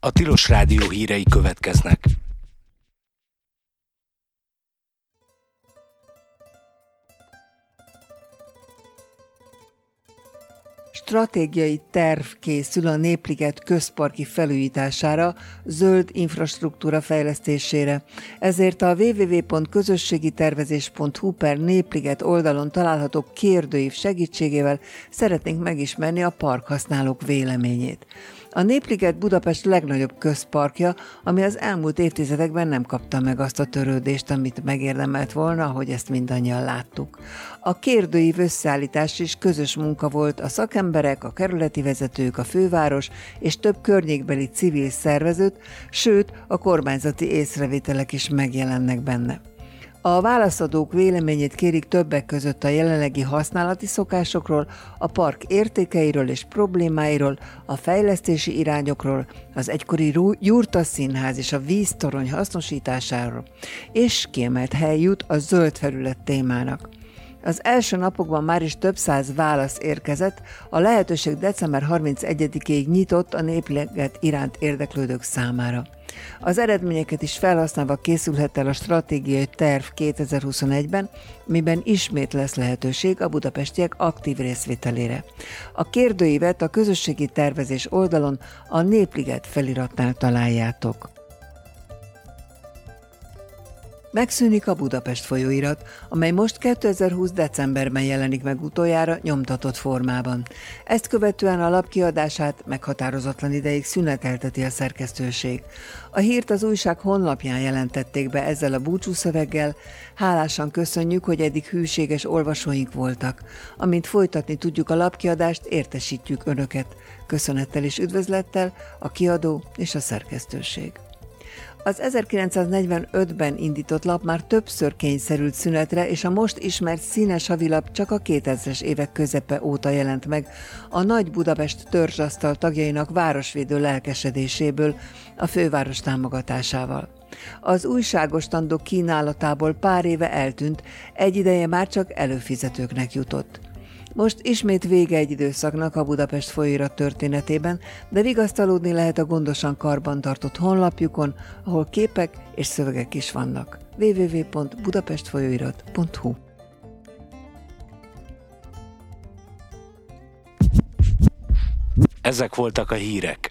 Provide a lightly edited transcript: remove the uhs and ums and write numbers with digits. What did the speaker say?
A Tilos Rádió hírei következnek. Stratégiai terv készül a Népliget közparki felújítására, zöld infrastruktúra fejlesztésére. Ezért a www.közösségitervezés.hu/Népliget oldalon található kérdőív segítségével szeretnénk megismerni a parkhasználók véleményét. A Népliget Budapest legnagyobb közparkja, ami az elmúlt évtizedekben nem kapta meg azt a törődést, amit megérdemelt volna, ahogy ezt mindannyian láttuk. A kérdőív összeállítás is közös munka volt a szakemberek, a kerületi vezetők, a főváros és több környékbeli civil szervezet, sőt a kormányzati észrevételek is megjelennek benne. A válaszadók véleményét kérik többek között a jelenlegi használati szokásokról, a park értékeiről és problémáiról, a fejlesztési irányokról, az egykori Jurta Színház és a víztorony hasznosításáról, és kiemelt hely jut a zöld felület témának. Az első napokban már is több száz válasz érkezett, a lehetőség december 31-ig nyitott a Népliget iránt érdeklődők számára. Az eredményeket is felhasználva készülhet el a stratégiai terv 2021-ben, miben ismét lesz lehetőség a budapestiek aktív részvételére. A kérdőívet a közösségi tervezés oldalon a Népliget feliratnál találjátok. Megszűnik a Budapest folyóirat, amely most 2020. decemberben jelenik meg utoljára nyomtatott formában. Ezt követően a lap kiadását meghatározatlan ideig szünetelteti a szerkesztőség. A hírt az újság honlapján jelentették be ezzel a búcsúszöveggel. Hálásan köszönjük, hogy eddig hűséges olvasóink voltak. Amint folytatni tudjuk a lapkiadást, értesítjük Önöket. Köszönettel és üdvözlettel a kiadó és a szerkesztőség. Az 1945-ben indított lap már többször kényszerült szünetre, és a most ismert színes havilap csak a 2000-es évek közepe óta jelent meg a Nagy Budapest törzsasztal tagjainak városvédő lelkesedéséből, a főváros támogatásával. Az újságostandok kínálatából pár éve eltűnt, egy ideje már csak előfizetőknek jutott. Most ismét vége egy időszaknak a Budapest folyóirat történetében, de vigasztalódni lehet a gondosan karbantartott honlapjukon, ahol képek és szövegek is vannak. www.budapestfolyóirat.hu. Ezek voltak a hírek.